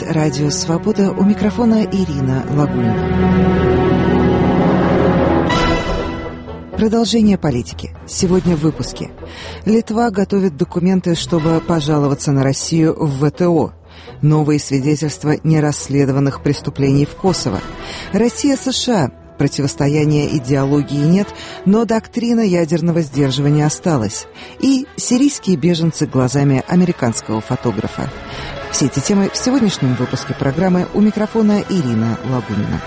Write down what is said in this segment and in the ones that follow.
Радио Свобода, у микрофона Ирина Лагунина. Продолжение политики. Сегодня в выпуске. Литва готовит документы, чтобы пожаловаться на Россию в ВТО. Новые свидетельства нерасследованных преступлений в Косово. Россия-США. Противостояния идеологии нет, но доктрина ядерного сдерживания осталась. И сирийские беженцы глазами американского фотографа. Все эти темы в сегодняшнем выпуске программы «У микрофона» Ирина Лагунина.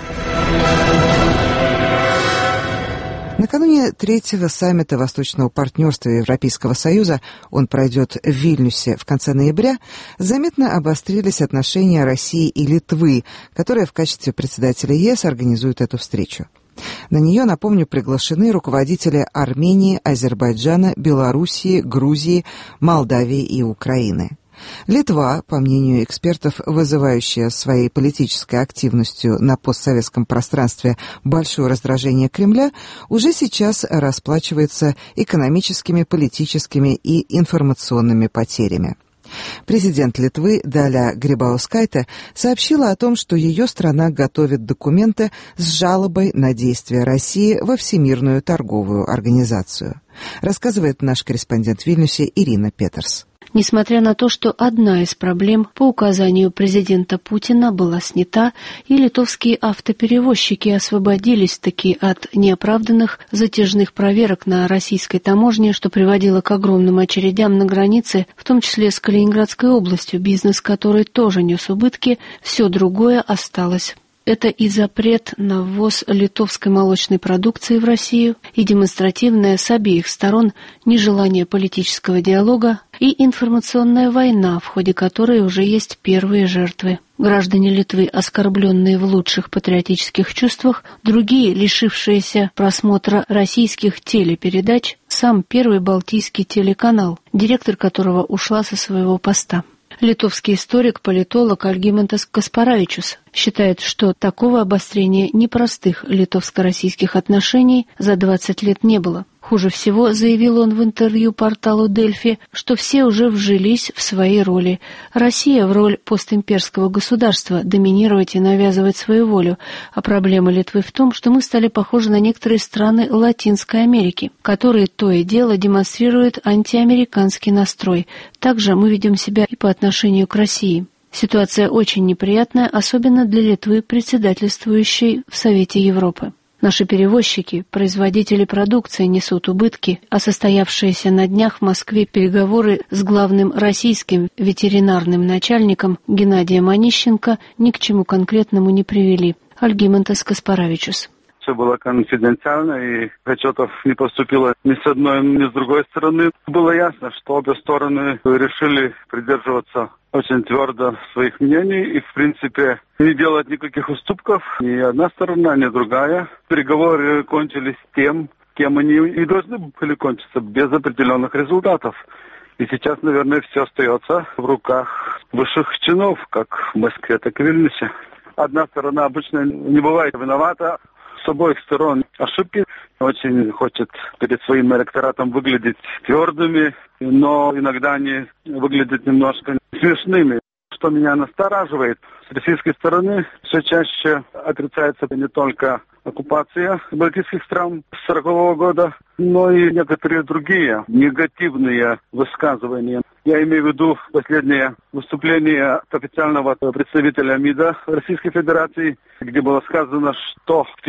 Накануне третьего саммита Восточного партнерства Европейского Союза, он пройдет в Вильнюсе в конце ноября, заметно обострились отношения России и Литвы, которая в качестве председателя ЕС организует эту встречу. На нее, напомню, приглашены руководители Армении, Азербайджана, Белоруссии, Грузии, Молдавии и Украины. Литва, по мнению экспертов, вызывающая своей политической активностью на постсоветском пространстве большое раздражение Кремля, уже сейчас расплачивается экономическими, политическими и информационными потерями. Президент Литвы Даля Грибаускайте сообщила о том, что ее страна готовит документы с жалобой на действия России во Всемирную торговую организацию. Рассказывает наш корреспондент в Вильнюсе Ирина Петерс. Несмотря на то, что одна из проблем по указанию президента Путина была снята, и литовские автоперевозчики освободились-таки от неоправданных затяжных проверок на российской таможне, что приводило к огромным очередям на границе, в том числе с Калининградской областью, бизнес которой тоже нес убытки, все другое осталось. Это и запрет на ввоз литовской молочной продукции в Россию, и демонстративное с обеих сторон нежелание политического диалога, и информационная война, в ходе которой уже есть первые жертвы. Граждане Литвы, оскорбленные в лучших патриотических чувствах, другие, лишившиеся просмотра российских телепередач, сам Первый Балтийский телеканал, директор которого ушла со своего поста. Литовский историк-политолог Альгимантас Каспаравичус считает, что такого обострения непростых литовско-российских отношений за 20 лет не было. Хуже всего, заявил он в интервью порталу Дельфи, что все уже вжились в свои роли. Россия в роль постимперского государства, доминировать и навязывать свою волю. А проблема Литвы в том, что мы стали похожи на некоторые страны Латинской Америки, которые то и дело демонстрируют антиамериканский настрой. Также мы ведем себя и по отношению к России. Ситуация очень неприятная, особенно для Литвы, председательствующей в Совете Европы. Наши перевозчики, производители продукции несут убытки, а состоявшиеся на днях в Москве переговоры с главным российским ветеринарным начальником Геннадием Онищенко ни к чему конкретному не привели. Альгимантас Каспаравичус. Все было конфиденциально, и отчетов не поступило ни с одной, ни с другой стороны. Было ясно, что обе стороны решили придерживаться очень твердо своих мнений и, в принципе, не делать никаких уступков. Ни одна сторона, ни другая. Переговоры кончились тем, кем они и должны были кончиться, без определенных результатов. И сейчас, наверное, все остается в руках высших чинов, как в Москве, так и в Вильнюсе. Одна сторона обычно не бывает виновата. С обоих сторон ошибки. Очень хочет перед своим электоратом выглядеть твердыми, но иногда они выглядят немножко смешными. Что меня настораживает, с российской стороны все чаще отрицается не только оккупация балтийских стран с 1940 года, но и некоторые другие негативные высказывания. Я имею в виду последнее выступление официального представителя МИДа Российской Федерации, где было сказано, что в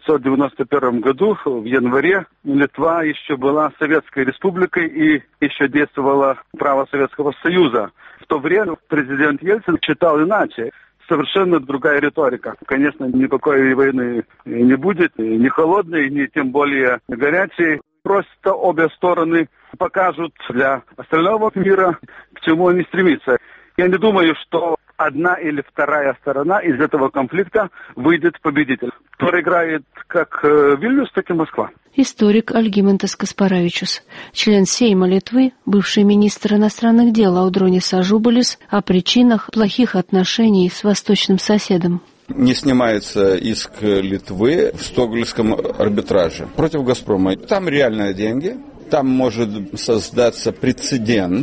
1991 году, в январе, Литва еще была Советской Республикой и еще действовало право Советского Союза. В то время президент Ельцин считал иначе. Совершенно другая риторика. Конечно, никакой войны не будет, ни холодной, ни тем более горячей. Просто обе стороны покажут для остального мира, к чему они стремятся. Я не думаю, что одна или вторая сторона из этого конфликта выйдет победитель. Проиграет как Вильнюс, так и Москва. Историк Альгимантас Каспаравичус, член Сейма Литвы, бывший министр иностранных дел Аудронис Ажубалис, о причинах плохих отношений с восточным соседом. Не снимается иск Литвы в Стокгольмском арбитраже против «Газпрома». Там реальные деньги, там может создаться прецедент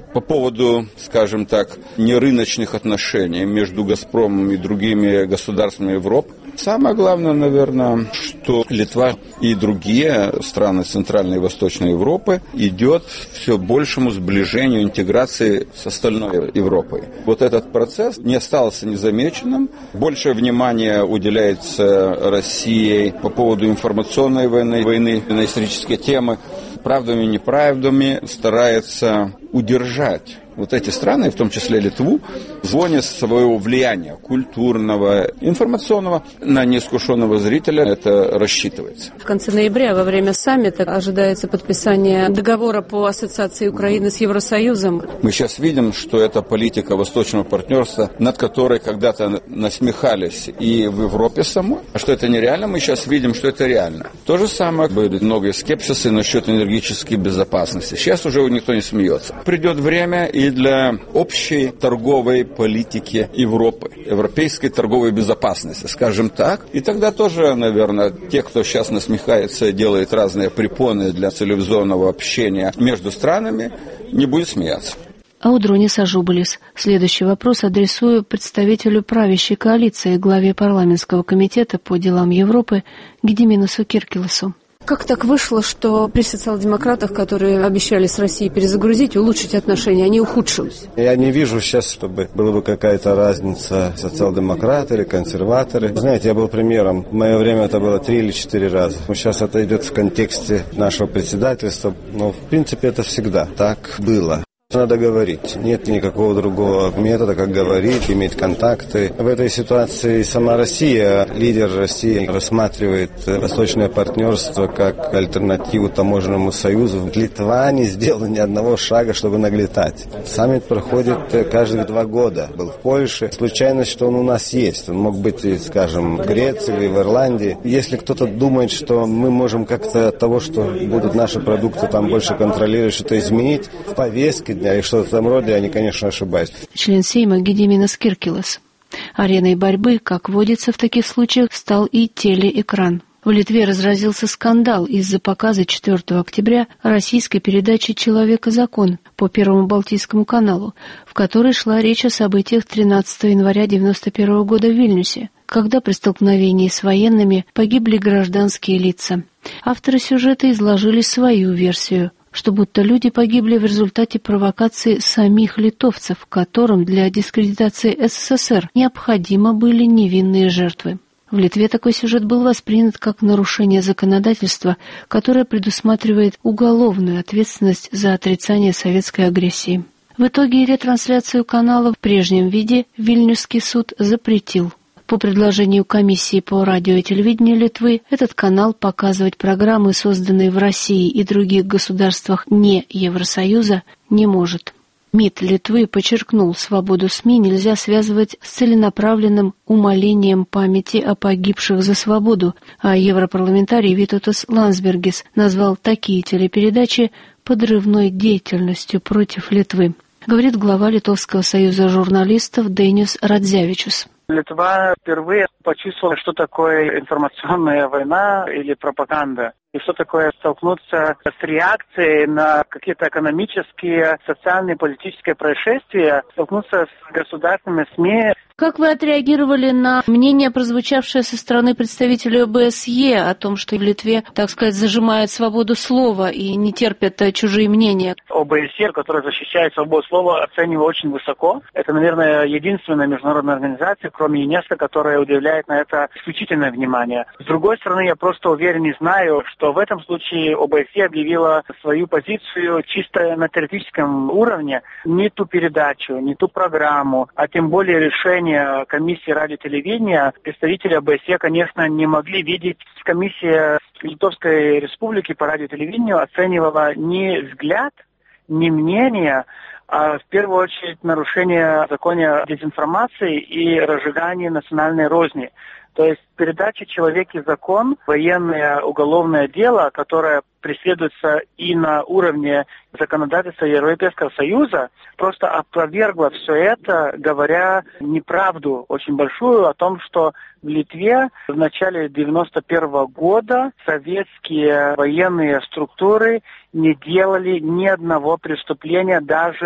По поводу, скажем так, нерыночных отношений между «Газпромом» и другими государствами Европы, самое главное, наверное, что Литва и другие страны Центральной и Восточной Европы идет все большему сближению, интеграции с остальной Европой. Вот этот процесс не остался незамеченным. Большее внимание уделяется России по поводу информационной войны на исторические темы. Правдами и неправдами старается удержать вот эти страны, в том числе Литву, в зоне своего влияния культурного, информационного. На неискушенного зрителя это рассчитывается. В конце ноября во время саммита ожидается подписание договора по ассоциации Украины с Евросоюзом. Мы сейчас видим, что это политика восточного партнерства, над которой когда-то насмехались и в Европе самой. А что это нереально, мы сейчас видим, что это реально. То же самое будет много скепсиса насчет энергетической безопасности. Сейчас уже никто не смеется. Придет время и для общей торговой политики Европы, европейской торговой безопасности, скажем так. И тогда тоже, наверное, те, кто сейчас насмехается, делает разные препоны для цивилизованного общения между странами, не будет смеяться. Аудронис Ажубалис. Следующий вопрос адресую представителю правящей коалиции, главе парламентского комитета по делам Европы Гедиминасу Киркилесу. Как так вышло, что при социал-демократах, которые обещали с Россией перезагрузить, улучшить отношения, они ухудшились? Я не вижу сейчас, чтобы была бы какая-то разница, социал-демократы или консерваторы. Знаете, я был премьером. В мое время это было 3 или 4 раза. Сейчас это идет в контексте нашего председательства. Но, в принципе, это всегда так было. Надо говорить. Нет никакого другого метода, как говорить, иметь контакты. В этой ситуации сама Россия, лидер России, рассматривает восточное партнерство как альтернативу таможенному союзу. Литва не сделала ни одного шага, чтобы нагнетать. Саммит проходит каждые 2 года. Был в Польше. Случайность, что он у нас есть. Он мог быть, скажем, в Греции или в Ирландии. Если кто-то думает, что мы можем как-то от того, что будут наши продукты там больше контролировать, что-то изменить в повестке и что-то в этом роде, они, конечно, ошибаются. Член Сейма Гедиминас Киркилес. Ареной борьбы, как водится в таких случаях, стал и телеэкран. В Литве разразился скандал из-за показа 4 октября российской передачи «Человек и закон» по Первому Балтийскому каналу, в которой шла речь о событиях 13 января 1991 года в Вильнюсе, когда при столкновении с военными погибли гражданские лица. Авторы сюжета изложили свою версию, что будто люди погибли в результате провокации самих литовцев, которым для дискредитации СССР необходимы были невинные жертвы. В Литве такой сюжет был воспринят как нарушение законодательства, которое предусматривает уголовную ответственность за отрицание советской агрессии. В итоге ретрансляцию канала в прежнем виде Вильнюсский суд запретил. По предложению комиссии по радио и телевидению Литвы, этот канал показывать программы, созданные в России и других государствах не Евросоюза, не может. МИД Литвы подчеркнул, свободу СМИ нельзя связывать с целенаправленным умалением памяти о погибших за свободу, а европарламентарий Витутас Ландсбергис назвал такие телепередачи подрывной деятельностью против Литвы, говорит глава Литовского союза журналистов Денис Радзявичус. Литва впервые почувствовала, что такое информационная война или пропаганда. И что такое столкнуться с реакцией на какие-то экономические, социальные, политические происшествия, столкнуться с государственными СМИ. Как вы отреагировали на мнение, прозвучавшее со стороны представителей ОБСЕ о том, что в Литве, так сказать, зажимают свободу слова и не терпят чужие мнения? ОБСЕ, которая защищает свободу слова, оцениваю очень высоко. Это, наверное, единственная международная организация, кроме ЮНЕСКО, которая уделяет на это исключительное внимание. С другой стороны, я просто уверен и знаю, что в этом случае ОБСЕ объявила свою позицию чисто на теоретическом уровне. Не ту передачу, не ту программу, а тем более решение комиссии радио и телевидения представители ОБСЕ, конечно, не могли видеть. Комиссия Литовской Республики по радио и телевидению оценивала не взгляд, не мнение, а в первую очередь нарушение закона о дезинформации и разжигание национальной розни. То есть передача «Человек и закон», военное уголовное дело, которое преследуется и на уровне законодательства Европейского Союза, просто опровергла все это, говоря неправду очень большую о том, что в Литве в начале 1991 года советские военные структуры не делали ни одного преступления даже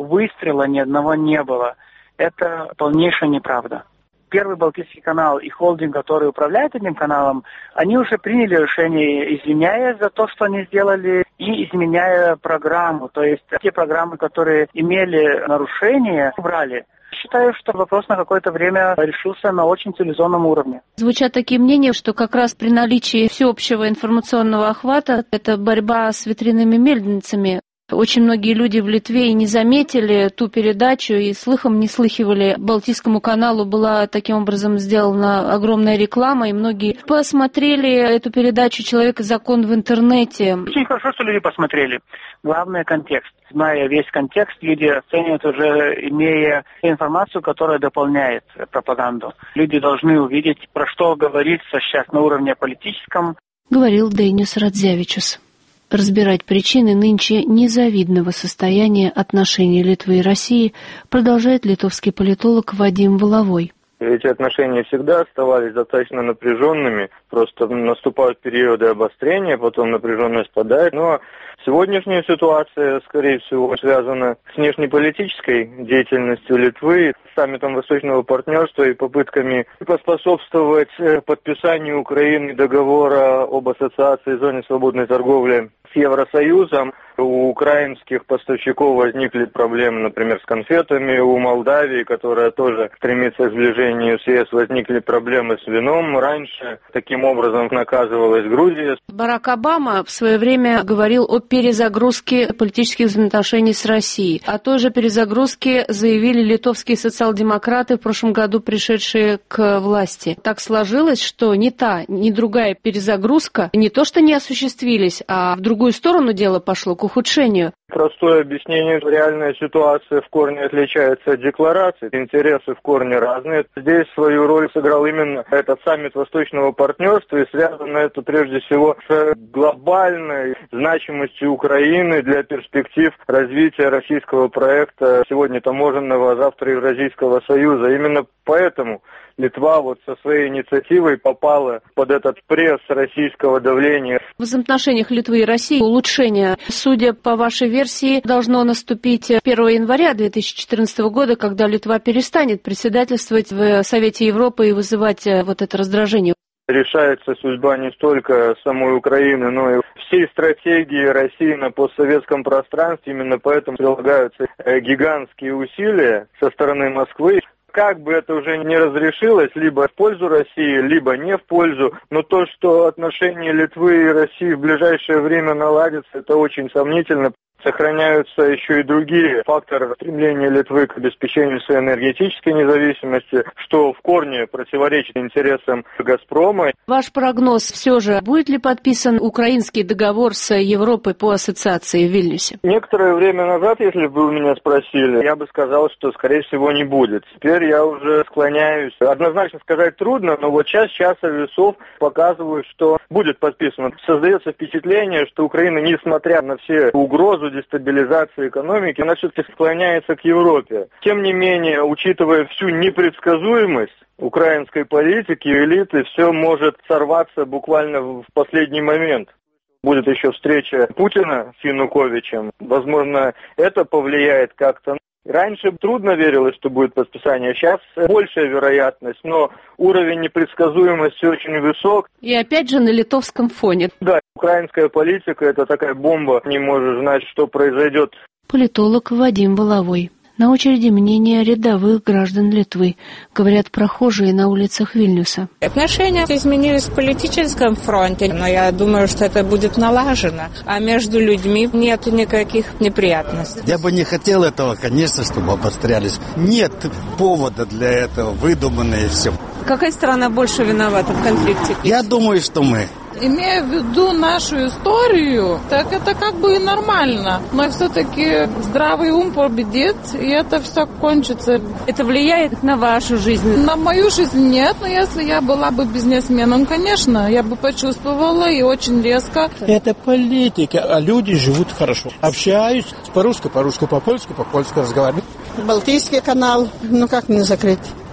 выстрела ни одного не было. Это полнейшая неправда. Первый Балтийский канал и холдинг, который управляет этим каналом, они уже приняли решение, извиняясь за то, что они сделали, и изменяя программу. То есть те программы, которые имели нарушения, убрали. Считаю, что вопрос на какое-то время решился на очень цивилизованном уровне. Звучат такие мнения, что как раз при наличии всеобщего информационного охвата это борьба с ветряными мельницами. Очень многие люди в Литве и не заметили ту передачу, и слыхом не слыхивали. Балтийскому каналу была таким образом сделана огромная реклама, и многие посмотрели эту передачу «Человек и закон» в интернете. Очень хорошо, что люди посмотрели. Главное — контекст. Зная весь контекст, люди оценивают уже, имея информацию, которая дополняет пропаганду. Люди должны увидеть, про что говорится сейчас на уровне политическом. Говорил Дейнис Радзявичус. Разбирать причины нынче незавидного состояния отношений Литвы и России продолжает литовский политолог Вадим Воловой. Эти отношения всегда оставались достаточно напряженными, просто наступают периоды обострения, потом напряженность спадает. Но сегодняшняя ситуация, скорее всего, связана с внешнеполитической деятельностью Литвы, саммитом Восточного партнерства и попытками поспособствовать подписанию Украины договора об ассоциации в зоне свободной торговли с Евросоюзом. У украинских поставщиков возникли проблемы, например, с конфетами. У Молдавии, которая тоже стремится к сближению с ЕС, возникли проблемы с вином. Раньше таким образом наказывалась Грузия. Барак Обама в свое время говорил о перезагрузке политических взаимоотношений с Россией. О той же перезагрузке заявили литовские социал-демократы, в прошлом году пришедшие к власти. Так сложилось, что ни та, ни другая перезагрузка не то что не осуществились, а в другую сторону дело пошло, к ухудшению. Простое объяснение: реальная ситуация в корне отличается от декларации. Интересы в корне разные. Здесь свою роль сыграл именно этот саммит Восточного партнерства, и связано это прежде всего с глобальной значимостью Украины для перспектив развития российского проекта, сегодня таможенного, а завтра Евразийского союза. Именно поэтому Литва вот со своей инициативой попала под этот пресс российского давления. В взаимоотношениях Литвы и России улучшение, судя по вашей версии, должно наступить 1 января 2014 года, когда Литва перестанет председательствовать в Совете Европы и вызывать вот это раздражение. Решается судьба не столько самой Украины, но и всей стратегии России на постсоветском пространстве. Именно поэтому прилагаются гигантские усилия со стороны Москвы. Как бы это уже не разрешилось, либо в пользу России, либо не в пользу, но то, что отношения Литвы и России в ближайшее время наладятся, это очень сомнительно. Сохраняются еще и другие факторы стремления Литвы к обеспечению своей энергетической независимости, что в корне противоречит интересам «Газпрома». Ваш прогноз все же, будет ли подписан украинский договор с Европой по ассоциации в Вильнюсе? Некоторое время назад, если бы вы меня спросили, я бы сказал, что, скорее всего, не будет. Теперь я уже склоняюсь. Однозначно сказать трудно, но вот часа весов показывают, что будет подписано. Создается впечатление, что Украина, несмотря на все угрозы дестабилизации экономики, она все-таки склоняется к Европе. Тем не менее, учитывая всю непредсказуемость украинской политики, элиты, все может сорваться буквально в последний момент. Будет еще встреча Путина с Януковичем. Возможно, это повлияет как-то. Раньше трудно верилось, что будет подписание, сейчас большая вероятность, но уровень непредсказуемости очень высок. И опять же на литовском фоне. Да, украинская политика — это такая бомба, не можешь знать, что произойдет. Политолог Вадим Воловой. На очереди мнения рядовых граждан Литвы, говорят прохожие на улицах Вильнюса. Отношения изменились в политическом фронте, но я думаю, что это будет налажено. А между людьми нет никаких неприятностей. Я бы не хотел этого, конечно, чтобы обострялись. Нет повода для этого, выдуманное все. Какая страна больше виновата в конфликте? Я думаю, что мы. Имея в виду нашу историю, так это как бы и нормально. Но все-таки здравый ум победит, и это все кончится. Это влияет на вашу жизнь? На мою жизнь нет, но если я была бы бизнесменом, конечно, я бы почувствовала и очень резко. Это политика, а люди живут хорошо. Общаюсь по-русски, по-польски разговариваю. Балтийский канал, как не закрыть?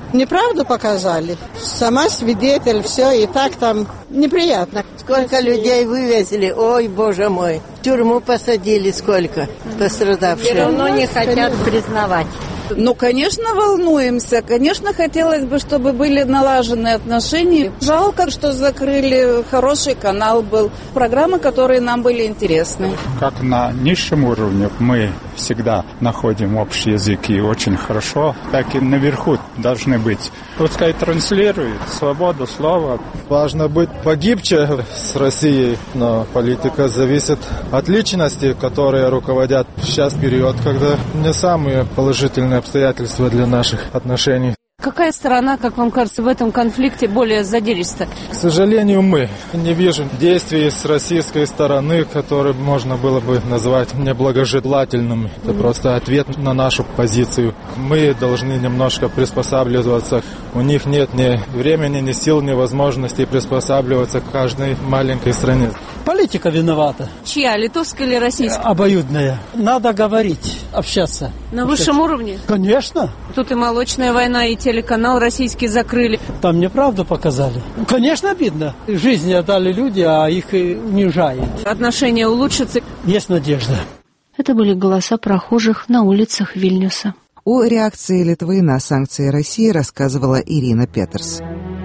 Неправду показали. Сама свидетель, все, и так там неприятно. Сколько людей вывезли, ой, боже мой. В тюрьму посадили сколько пострадавших. Все равно не хотят признавать. Ну, конечно, волнуемся. Конечно, хотелось бы, чтобы были налажены отношения. Жалко, что закрыли. Хороший канал был. Программы, которые нам были интересны. Как на низшем уровне мы всегда находим общий язык и очень хорошо, так и наверху должны быть. Пускай транслирует свободу слова. Важно быть погибче с Россией, но политика зависит от личности, которые руководят сейчас период, когда не самые положительные обстоятельства для наших отношений. Какая сторона, как вам кажется, в этом конфликте более задиристая? К сожалению, мы не видим действий с российской стороны, которые можно было бы назвать неблагожелательными. Это просто ответ на нашу позицию. Мы должны немножко приспосабливаться. У них нет ни времени, ни сил, ни возможностей приспосабливаться к каждой маленькой стране. Политика виновата. Чья, литовская или российская? Обоюдная. Надо говорить, общаться. На высшем уровне? Конечно. Тут и молочная война, и телеканал российский закрыли. Там неправду показали. Конечно, обидно. Жизни отдали люди, а их унижают. Отношения улучшатся? Есть надежда. Это были голоса прохожих на улицах Вильнюса. О реакции Литвы на санкции России рассказывала Ирина Петерс.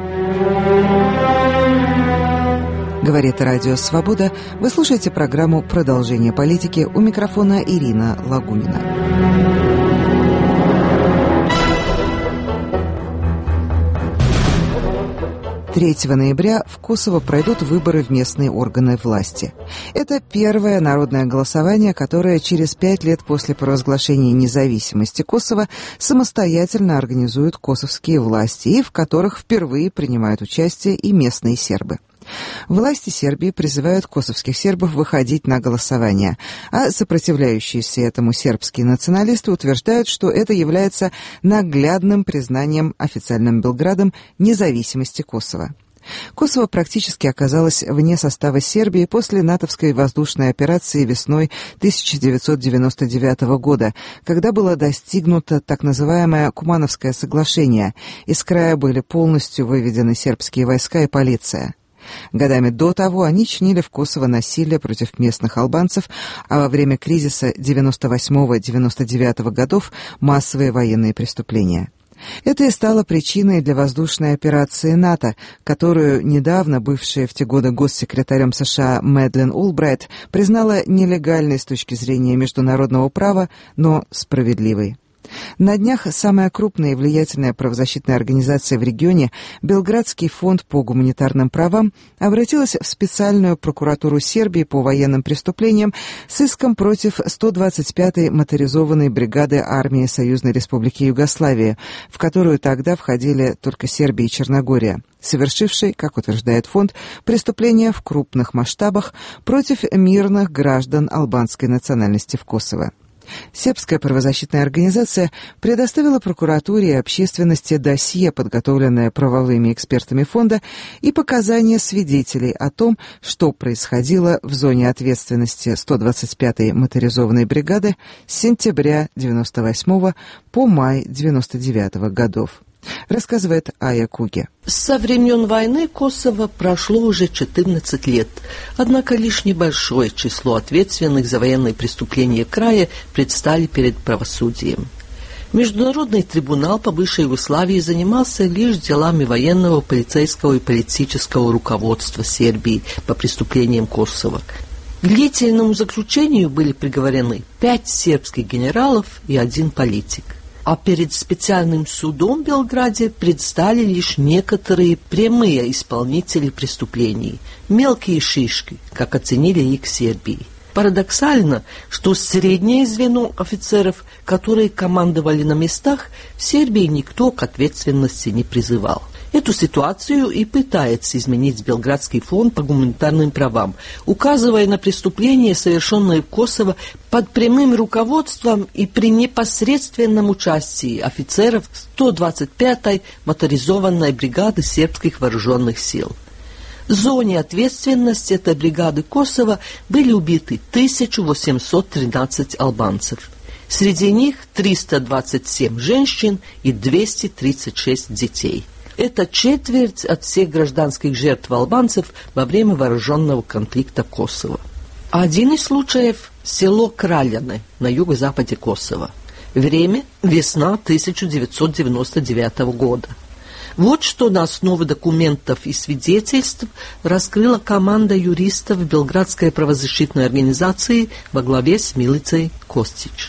Говорит Радио Свобода. Вы слушаете программу «Продолжение политики». У микрофона Ирина Лагунина. «3 ноября в Косово пройдут выборы в местные органы власти. Это первое народное голосование, которое через 5 лет после провозглашения независимости Косово самостоятельно организуют косовские власти и в которых впервые принимают участие и местные сербы. Власти Сербии призывают косовских сербов выходить на голосование, а сопротивляющиеся этому сербские националисты утверждают, что это является наглядным признанием официальным Белградом независимости Косово. Косово практически оказалось вне состава Сербии после натовской воздушной операции весной 1999 года, когда было достигнуто так называемое Кумановское соглашение. Из края были полностью выведены сербские войска и полиция. Годами до того они чинили в Косово насилие против местных албанцев, а во время кризиса 98-99 годов массовые военные преступления. Это и стало причиной для воздушной операции НАТО, которую недавно бывшая в те годы госсекретарем США Мэдлин Олбрайт признала нелегальной с точки зрения международного права, но справедливой. На днях самая крупная и влиятельная правозащитная организация в регионе, Белградский фонд по гуманитарным правам, обратилась в специальную прокуратуру Сербии по военным преступлениям с иском против 125-й моторизованной бригады армии Союзной Республики Югославии, в которую тогда входили только Сербия и Черногория, совершившей, как утверждает фонд, преступления в крупных масштабах против мирных граждан албанской национальности в Косово. Сербская правозащитная организация предоставила прокуратуре и общественности досье, подготовленное правовыми экспертами фонда, и показания свидетелей о том, что происходило в зоне ответственности 125-й моторизованной бригады с сентября 1998 по май 1999 годов. Рассказывает Ая Куге. Со времен войны Косово прошло уже 14 лет, однако лишь небольшое число ответственных за военные преступления края предстали перед правосудием. Международный трибунал по бывшей Югославии занимался лишь делами военного, полицейского и политического руководства Сербии по преступлениям Косово. К длительному заключению были приговорены 5 сербских генералов и 1 политик. А перед специальным судом в Белграде предстали лишь некоторые прямые исполнители преступлений, мелкие шишки, как оценили их в Сербии. Парадоксально, что среднее звено офицеров, которые командовали на местах, в Сербии никто к ответственности не призывал. Эту ситуацию и пытается изменить Белградский фонд по гуманитарным правам, указывая на преступления, совершенные в Косово под прямым руководством и при непосредственном участии офицеров 125-й моторизованной бригады сербских вооруженных сил. В зоне ответственности этой бригады Косово были убиты 1813 албанцев. Среди них 327 женщин и 236 детей. Это четверть от всех гражданских жертв албанцев во время вооруженного конфликта Косово. Один из случаев – село Краляне на юго-западе Косово. Время – весна 1999 года. Вот что на основе документов и свидетельств раскрыла команда юристов Белградской правозащитной организации во главе с Милицей Костич.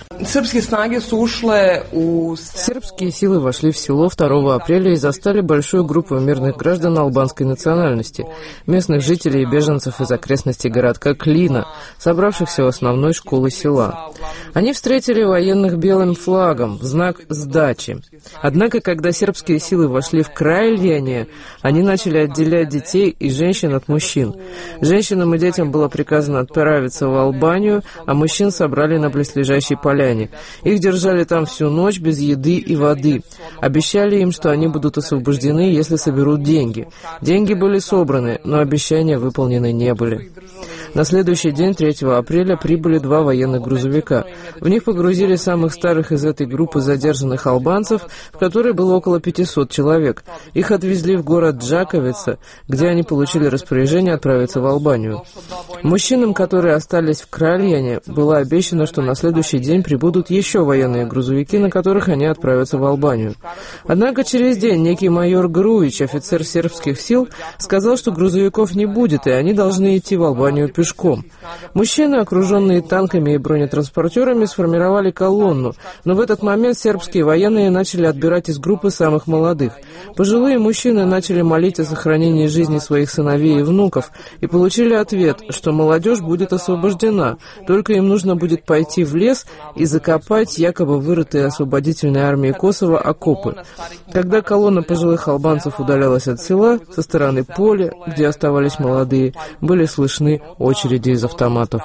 Сербские силы вошли в село 2 апреля и застали большую группу мирных граждан албанской национальности, местных жителей и беженцев из окрестностей городка Клина, собравшихся у основной школы села. Они встретили военных белым флагом в знак сдачи. Однако, когда сербские силы вошли в Краljanje, они начали отделять детей и женщин от мужчин. Женщинам и детям было приказано отправиться в Албанию, а мужчин собрали на близлежащей поляне. Их держали там всю ночь без еды и воды. Обещали им, что они будут освобождены, если соберут деньги. Деньги были собраны, но обещания выполнены не были. На следующий день, 3 апреля, прибыли 2 военных грузовика. В них погрузили самых старых из этой группы задержанных албанцев, в которой было около 500 человек. Их отвезли в город Джаковица, где они получили распоряжение отправиться в Албанию. Мужчинам, которые остались в Краljanje, было обещано, что на следующий день прибудут еще военные грузовики, на которых они отправятся в Албанию. Однако через день некий майор Груич, офицер сербских сил, сказал, что грузовиков не будет, и они должны идти в Албанию пешком. Мужчины, окруженные танками и бронетранспортерами, сформировали колонну, но в этот момент сербские военные начали отбирать из группы самых молодых. Пожилые мужчины начали молить о сохранении жизни своих сыновей и внуков и получили ответ, что молодежь будет освобождена, только им нужно будет пойти в лес и закопать якобы вырытые освободительной армией Косово окопы. Когда колонна пожилых албанцев удалялась от села, со стороны поля, где оставались молодые, были слышны очереди из автоматов.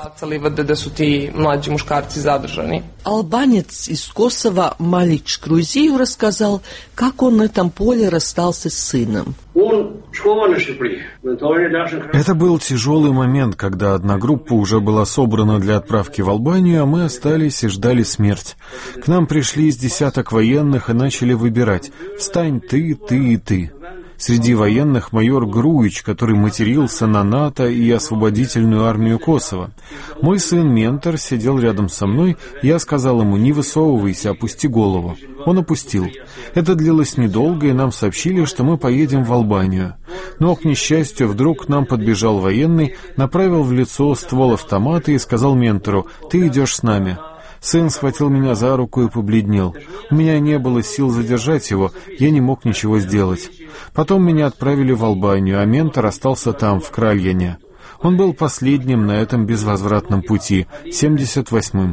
Албанец из Косово Малич Круизию рассказал, как он на этом поле расстался с сыном. Это был тяжелый момент, когда одна группа уже была собрана для отправки в Албанию, а мы остались и ждали смерть. К нам пришли из десяток военных и начали выбирать: «Встань ты, ты и ты». Среди военных майор Груич, который матерился на НАТО и освободительную армию Косово. Мой сын-ментор сидел рядом со мной, я сказал ему: «Не высовывайся, опусти голову». Он опустил. Это длилось недолго, и нам сообщили, что мы поедем в Албанию. Но, к несчастью, вдруг к нам подбежал военный, направил в лицо ствол автомата и сказал ментору: «Ты идешь с нами». Сын схватил меня за руку и побледнел. У меня не было сил задержать его, я не мог ничего сделать. Потом меня отправили в Албанию, а ментор остался там, в Краljanje. Он был последним на этом безвозвратном пути, 78-м.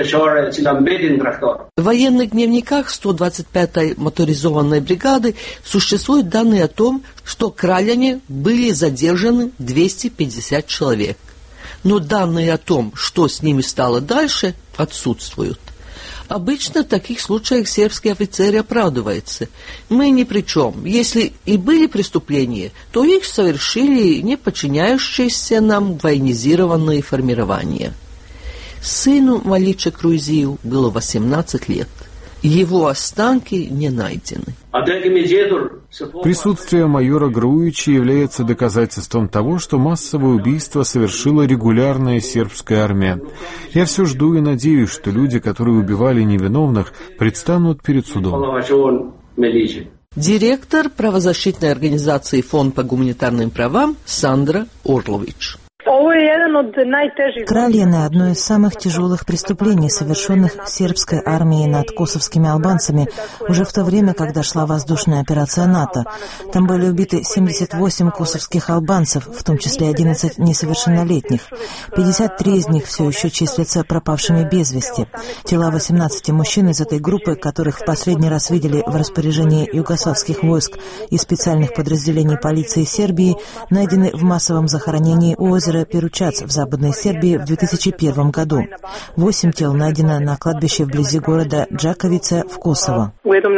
В военных дневниках 125-й моторизованной бригады существуют данные о том, что в Краljanje были задержаны 250 человек. Но данные о том, что с ними стало дальше, отсутствуют. Обычно в таких случаях сербские офицеры оправдываются. Мы ни при чем. Если и были преступления, то их совершили не подчиняющиеся нам военизированные формирования. Сыну Малича Круизию было 18 лет. Его останки не найдены. Присутствие майора Груича является доказательством того, что массовое убийство совершила регулярная сербская армия. Я все жду и надеюсь, что люди, которые убивали невиновных, предстанут перед судом. Директор правозащитной организации «Фонд по гуманитарным правам» Сандра Орлович. Краljanje – одно из самых тяжелых преступлений, совершенных сербской армией над косовскими албанцами уже в то время, когда шла воздушная операция НАТО. Там были убиты 78 косовских албанцев, в том числе 11 несовершеннолетних. 53 из них все еще числятся пропавшими без вести. Тела 18 мужчин из этой группы, которых в последний раз видели в распоряжении югославских войск и специальных подразделений полиции Сербии, найдены в массовом захоронении у озера Пирот Перучац в Западной Сербии в 2001 году. 8 тел найдено на кладбище вблизи города Джаковица в Косово.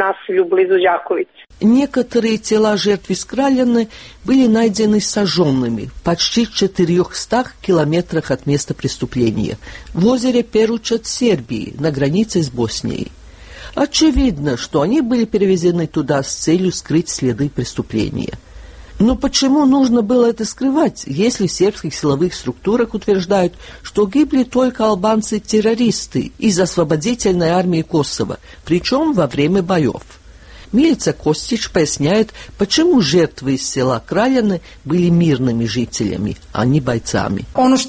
Некоторые тела жертв из Краljine были найдены сожженными почти в 400 километрах от места преступления, в озере Перучац Сербии, на границе с Боснией. Очевидно, что они были перевезены туда с целью скрыть следы преступления. Но почему нужно было это скрывать, если в сербских силовых структурах утверждают, что гибли только албанцы-террористы из освободительной армии Косово, причем во время боев? Милица Костич поясняет, почему жертвы из села Краljine были мирными жителями, а не бойцами.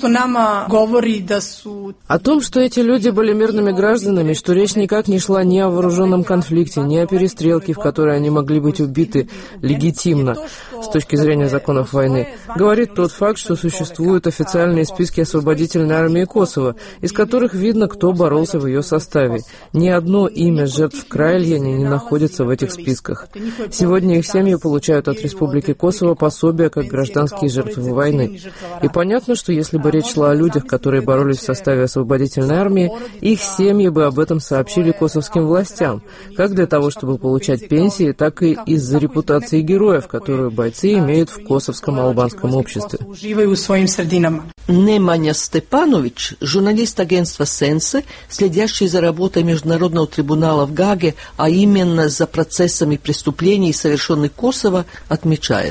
О том, что эти люди были мирными гражданами, что речь никак не шла ни о вооруженном конфликте, ни о перестрелке, в которой они могли быть убиты легитимно с точки зрения законов войны, говорит тот факт, что существуют официальные списки освободительной армии Косово, из которых видно, кто боролся в ее составе. Ни одно имя жертв Краljine не находится в этих списках. Сегодня их семьи получают от Республики Косово пособия как гражданские жертвы войны. И понятно, что если бы речь шла о людях, которые боролись в составе освободительной армии, их семьи бы об этом сообщили косовским властям, как для того, чтобы получать пенсии, так и из-за репутации героев, которую бойцы имеют в косовском албанском обществе. Немanja Степанович, журналист агентства «Сенсе», следящий за работой Международного трибунала в Гаге, а именно за процессами преступлений, совершенных Косово, отмечает.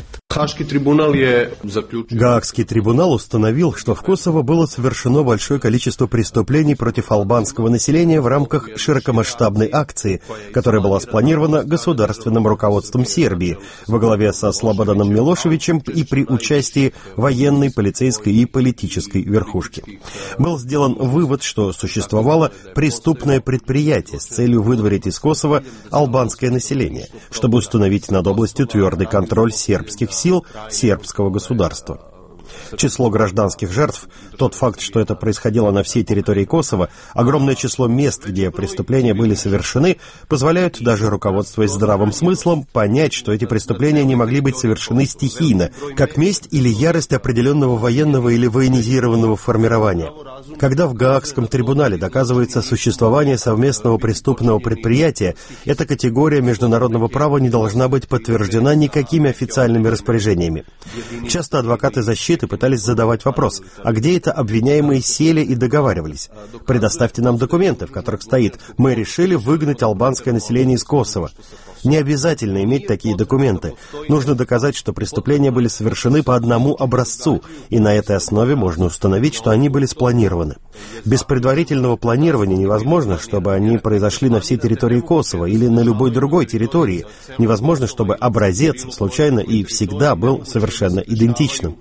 Гаагский трибунал установил, что в Косово было совершено большое количество преступлений против албанского населения в рамках широкомасштабной акции, которая была спланирована государственным руководством Сербии во главе со Слободаном Милошевичем и при участии военной, полицейской и политической верхушки. Был сделан вывод, что существовало преступное предприятие с целью выдворить из Косово албанское население, чтобы установить над областью твердый контроль сербских сил сербского государства. Число гражданских жертв, тот факт, что это происходило на всей территории Косово, огромное число мест, где преступления были совершены, позволяют, даже руководствуясь здравым смыслом, понять, что эти преступления не могли быть совершены стихийно, как месть или ярость определенного военного или военизированного формирования. Когда в Гаагском трибунале доказывается существование совместного преступного предприятия, эта категория международного права не должна быть подтверждена никакими официальными распоряжениями. Часто адвокаты защиты пытались задавать вопрос, а где это обвиняемые сели и договаривались? Предоставьте нам документы, в которых стоит: мы решили выгнать албанское население из Косово. Не обязательно иметь такие документы. Нужно доказать, что преступления были совершены по одному образцу, и на этой основе можно установить, что они были спланированы. Без предварительного планирования невозможно, чтобы они произошли на всей территории Косово или на любой другой территории. Невозможно, чтобы образец случайно и всегда был совершенно идентичным.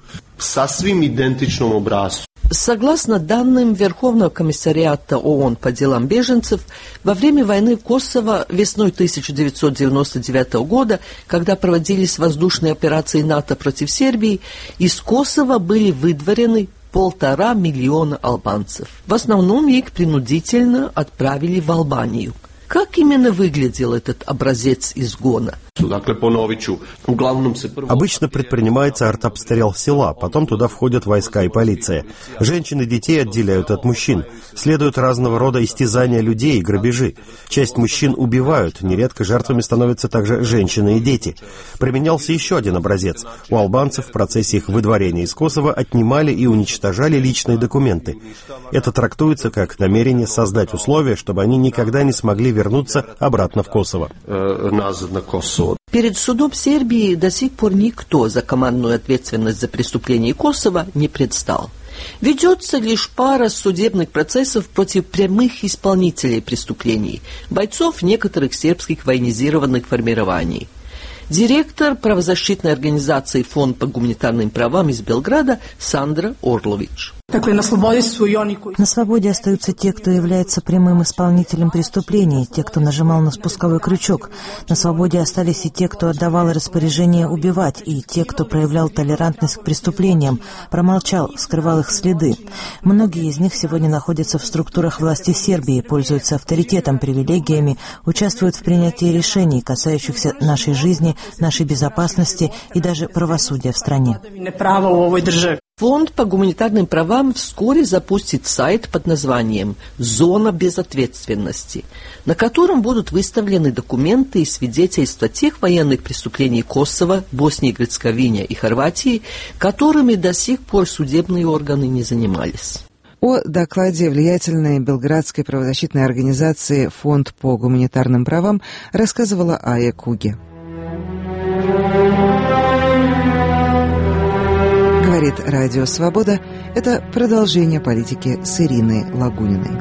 Согласно данным Верховного комиссариата ООН по делам беженцев, во время войны в Косово весной 1999 года, когда проводились воздушные операции НАТО против Сербии, из Косово были выдворены 1,5 миллиона албанцев. В основном их принудительно отправили в Албанию. Как именно выглядел этот образец изгона? Обычно предпринимается артобстрел села, потом туда входят войска и полиция. Женщин и детей отделяют от мужчин. Следуют разного рода истязания людей и грабежи. Часть мужчин убивают, нередко жертвами становятся также женщины и дети. Применялся еще один образец. У албанцев в процессе их выдворения из Косово отнимали и уничтожали личные документы. Это трактуется как намерение создать условия, чтобы они никогда не смогли вернуться обратно в Косово. Перед судом Сербии до сих пор никто за командную ответственность за преступления Косово не предстал. Ведется лишь пара судебных процессов против прямых исполнителей преступлений, бойцов некоторых сербских военизированных формирований. Директор правозащитной организации «Фонд по гуманитарным правам» из Белграда Сандра Орлович. На свободе остаются те, кто является прямым исполнителем преступлений, те, кто нажимал на спусковой крючок. На свободе остались и те, кто отдавал распоряжение убивать, и те, кто проявлял толерантность к преступлениям, промолчал, скрывал их следы. Многие из них сегодня находятся в структурах власти Сербии, пользуются авторитетом, привилегиями, участвуют в принятии решений, касающихся нашей жизни, нашей безопасности и даже правосудия в стране. Фонд по гуманитарным правам вскоре запустит сайт под названием «Зона безответственности», на котором будут выставлены документы и свидетельства тех военных преступлений Косово, Боснии и Герцеговины и Хорватии, которыми до сих пор судебные органы не занимались. О докладе влиятельной белградской правозащитной организации «Фонд по гуманитарным правам» рассказывала Ая Куги. Говорит Радио Свобода. Это продолжение политики с Ириной Лагуниной.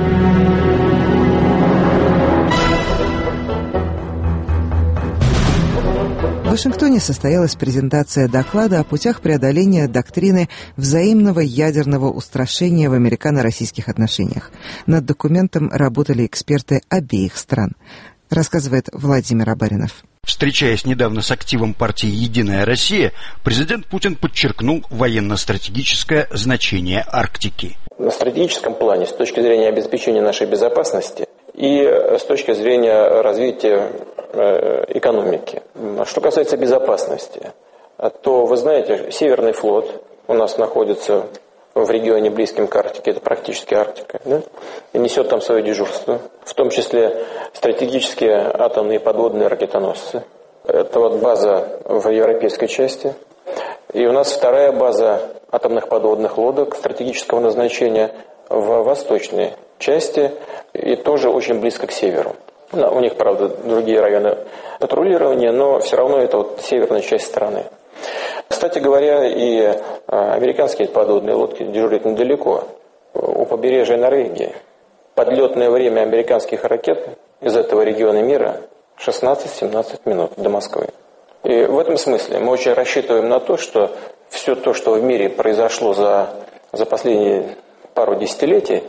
В Вашингтоне состоялась презентация доклада о путях преодоления доктрины взаимного ядерного устрашения в американо-российских отношениях. Над документом работали эксперты обеих стран, рассказывает Владимир Абаринов. Встречаясь недавно с активом партии «Единая Россия», президент Путин подчеркнул военно-стратегическое значение Арктики. На стратегическом плане, с точки зрения обеспечения нашей безопасности и с точки зрения развития экономики. Что касается безопасности, то, вы знаете, Северный флот у нас находится в регионе близким к Арктике, это практически Арктика, да? И несет там свое дежурство, в том числе стратегические атомные подводные ракетоносцы. Это вот база в европейской части. И у нас вторая база атомных подводных лодок стратегического назначения в восточной части и тоже очень близко к северу. У них, правда, другие районы патрулирования, но все равно это вот северная часть страны. Кстати говоря, и американские подводные лодки дежурят недалеко, у побережья Норвегии. Подлетное время американских ракет из этого региона мира 16-17 минут до Москвы. И в этом смысле мы очень рассчитываем на то, что все то, что в мире произошло за последние пару десятилетий,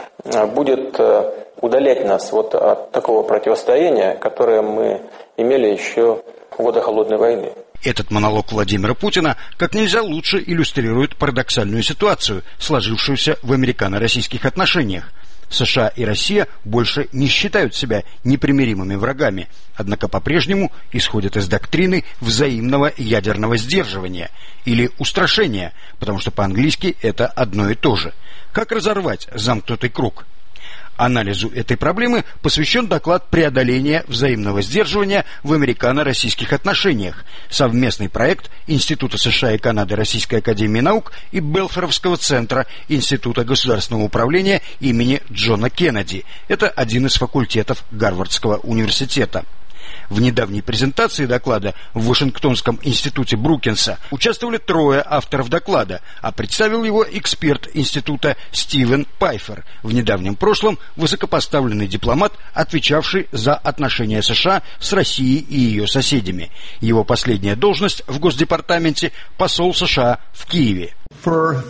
будет удалять нас вот от такого противостояния, которое мы имели еще в годы Холодной войны. Этот монолог Владимира Путина как нельзя лучше иллюстрирует парадоксальную ситуацию, сложившуюся в американо-российских отношениях. США и Россия больше не считают себя непримиримыми врагами, однако по-прежнему исходят из доктрины взаимного ядерного сдерживания или устрашения, потому что по-английски это одно и то же. Как разорвать замкнутый круг? Анализу этой проблемы посвящен доклад «Преодоление взаимного сдерживания в американо-российских отношениях», совместный проект Института США и Канады Российской академии наук и Белфоровского центра Института государственного управления имени Джона Кеннеди. Это один из факультетов Гарвардского университета. В недавней презентации доклада в Вашингтонском институте Брукинса участвовали 3 авторов доклада, а представил его эксперт института Стивен Пайфер, в недавнем прошлом высокопоставленный дипломат, отвечавший за отношения США с Россией и ее соседями. Его последняя должность в Госдепартаменте – посол США в Киеве. В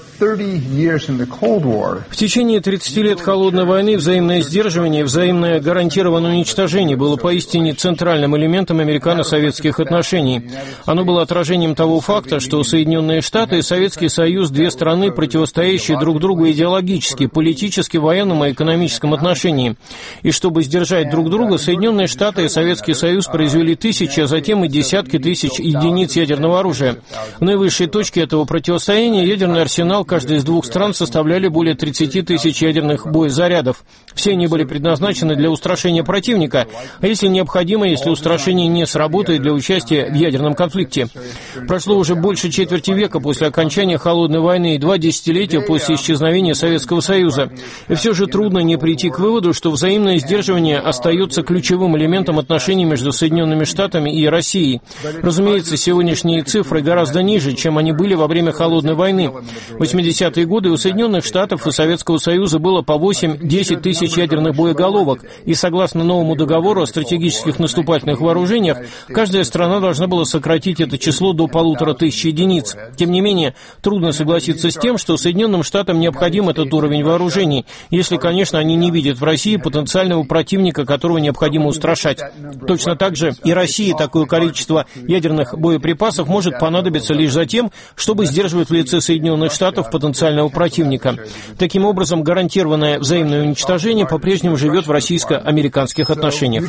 течение 30 лет холодной войны взаимное сдерживание, взаимное гарантированное уничтожение было поистине центральным элементом американо-советских отношений. Оно было отражением того факта, что Соединенные Штаты и Советский Союз – две страны, противостоящие друг другу идеологически, политически, в военном и экономическом отношении. И чтобы сдержать друг друга, Соединенные Штаты и Советский Союз произвели тысячи, а затем и десятки тысяч единиц ядерного оружия. В наивысшей точке этого противостояния ядерный арсенал каждой из двух стран составляли более 30 тысяч ядерных боезарядов. Все они были предназначены для устрашения противника, а если необходимо, если устрашение не сработает, для участия в ядерном конфликте. Прошло уже больше четверти века после окончания Холодной войны и 2 десятилетия после исчезновения Советского Союза. И все же трудно не прийти к выводу, что взаимное сдерживание остается ключевым элементом отношений между Соединенными Штатами и Россией. Разумеется, сегодняшние цифры гораздо ниже, чем они были во время Холодной войны. В 80-е годы у Соединенных Штатов и Советского Союза было по 8-10 тысяч ядерных боеголовок, и согласно новому договору о стратегических наступательных вооружениях, каждая страна должна была сократить это число до 1500 единиц. Тем не менее, трудно согласиться с тем, что Соединенным Штатам необходим этот уровень вооружений, если, конечно, они не видят в России потенциального противника, которого необходимо устрашать. Точно так же и России такое количество ядерных боеприпасов может понадобиться лишь за тем, чтобы сдерживать в лице Соединенных Штатов потенциального противника. Таким образом, гарантированное взаимное уничтожение по-прежнему живет в российско-американских отношениях.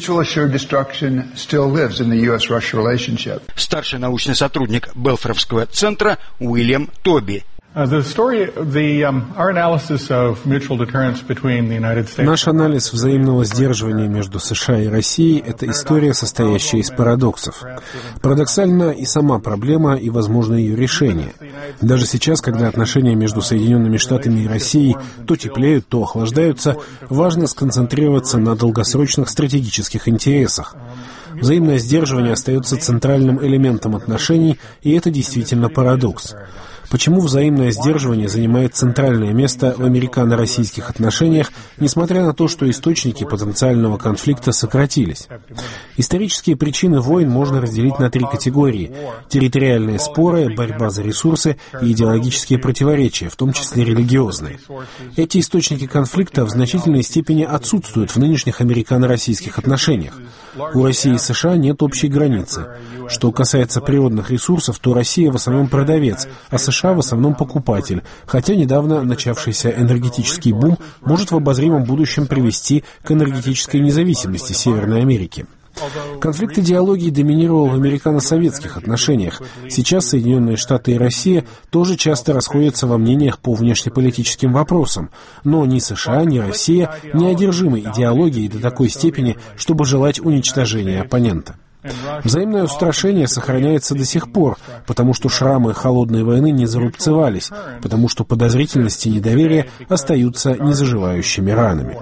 Старший научный сотрудник Белфоровского центра Уильям Тоби. Наш анализ взаимного сдерживания между США и Россией — это история, состоящая из парадоксов. Парадоксальна и сама проблема, и возможно ее решение. Даже сейчас, когда отношения между Соединенными Штатами и Россией то теплеют, то охлаждаются, важно сконцентрироваться на долгосрочных стратегических интересах. Взаимное сдерживание остается центральным элементом отношений, и это действительно парадокс. Почему взаимное сдерживание занимает центральное место в американо-российских отношениях, несмотря на то, что источники потенциального конфликта сократились? Исторические причины войн можно разделить на три категории: территориальные споры, борьба за ресурсы и идеологические противоречия, в том числе религиозные. Эти источники конфликта в значительной степени отсутствуют в нынешних американо-российских отношениях. У России и США нет общей границы. Что касается природных ресурсов, то Россия в основном продавец, а США в основном покупатель, хотя недавно начавшийся энергетический бум может в обозримом будущем привести к энергетической независимости Северной Америки. Конфликт идеологии доминировал в американо-советских отношениях. Сейчас Соединенные Штаты и Россия тоже часто расходятся во мнениях по внешнеполитическим вопросам, но ни США, ни Россия не одержимы идеологией до такой степени, чтобы желать уничтожения оппонента. Взаимное устрашение сохраняется до сих пор, потому что шрамы холодной войны не зарубцевались, потому что подозрительность и недоверие остаются незаживающими ранами.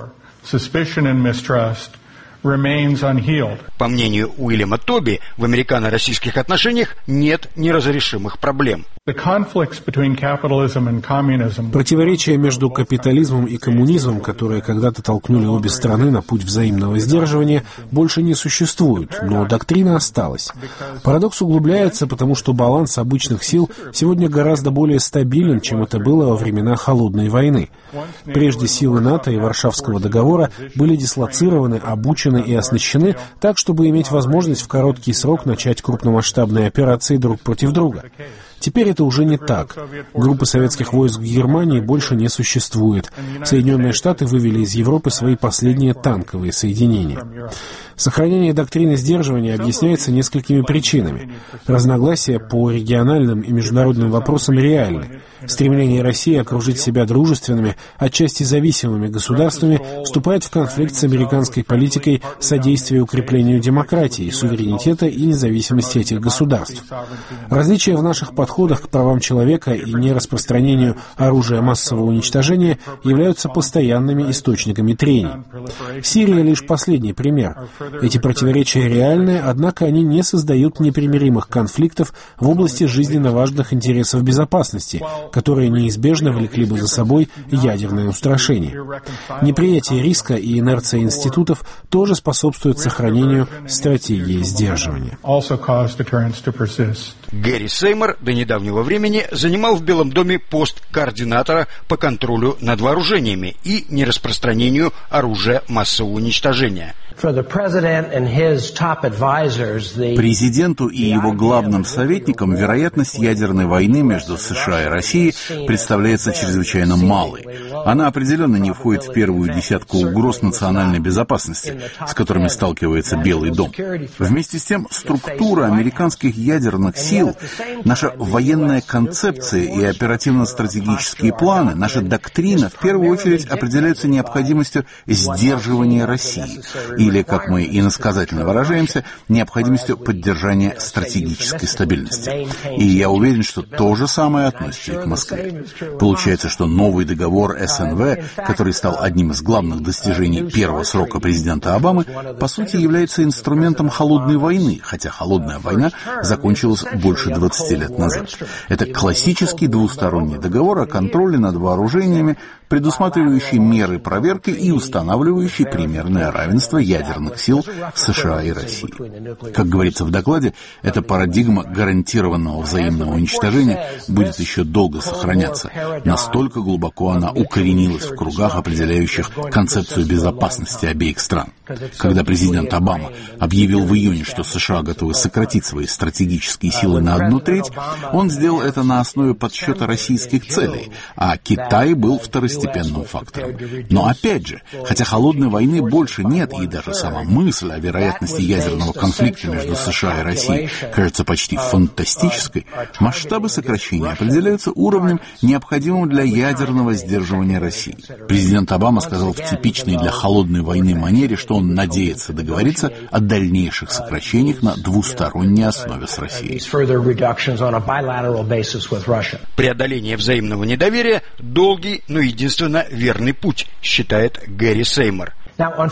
По мнению Уильяма Тоби, в американо-российских отношениях нет неразрешимых проблем. Противоречия между капитализмом и коммунизмом, которые когда-то толкнули обе страны на путь взаимного сдерживания, больше не существуют, но доктрина осталась. Парадокс углубляется, потому что баланс обычных сил сегодня гораздо более стабилен, чем это было во времена Холодной войны. Прежде силы НАТО и Варшавского договора были дислоцированы, обучены и оснащены так, чтобы иметь возможность в короткий срок начать крупномасштабные операции друг против друга. Теперь это уже не так. Группы советских войск в Германии больше не существует. Соединенные Штаты вывели из Европы свои последние танковые соединения. Сохранение доктрины сдерживания объясняется несколькими причинами. Разногласия по региональным и международным вопросам реальны. Стремление России окружить себя дружественными, отчасти зависимыми государствами вступает в конфликт с американской политикой содействия укреплению демократии, суверенитета и независимости этих государств. Различия в наших подходах к правам человека и нераспространению оружия массового уничтожения являются постоянными источниками трений. Сирия лишь последний пример. Эти противоречия реальны, однако они не создают непримиримых конфликтов в области жизненно важных интересов безопасности, которые неизбежно влекли бы за собой ядерное устрашение. Неприятие риска и инерция институтов тоже способствуют сохранению стратегии сдерживания. Гэри Сеймор до недавнего времени занимал в Белом доме пост координатора по контролю над вооружениями и нераспространению оружия массового уничтожения. Президенту и его главным советникам вероятность ядерной войны между США и Россией представляется чрезвычайно малой. Она определенно не входит в первую десятку угроз национальной безопасности, с которыми сталкивается Белый дом. Вместе с тем, структура американских ядерных сил, наша военная концепция и оперативно-стратегические планы, наша доктрина в первую очередь определяются необходимостью сдерживания России, или, как мы иносказательно выражаемся, необходимостью поддержания стратегической стабильности. И я уверен, что то же самое относится и к Москве. Получается, что новый договор СНВ, который стал одним из главных достижений первого срока президента Обамы, по сути является инструментом холодной войны, хотя холодная война закончилась больше 20 лет назад. Это классический двусторонний договор о контроле над вооружениями, предусматривающий меры проверки и устанавливающий примерное равенство ядерных сил США и России. Как говорится в докладе, эта парадигма гарантированного взаимного уничтожения будет еще долго сохраняться. Настолько глубоко она укоренилась в кругах, определяющих концепцию безопасности обеих стран. Когда президент Обама объявил в июне, что США готовы сократить свои стратегические силы на 1/3, он сделал это на основе подсчета российских целей, а Китай был второстепенным фактором. Но опять же, хотя холодной войны больше нет, и даже сама мысль о вероятности ядерного конфликта между США и Россией кажется почти фантастической, масштабы сокращения определяются уровнем, необходимым для ядерного сдерживания России. Президент Обама сказал в типичной для холодной войны манере, что он надеется договориться о дальнейших сокращениях на двусторонней основе с Россией. Преодоление взаимного недоверия – долгий, но единственно верный путь, считает Гэри Сеймор. К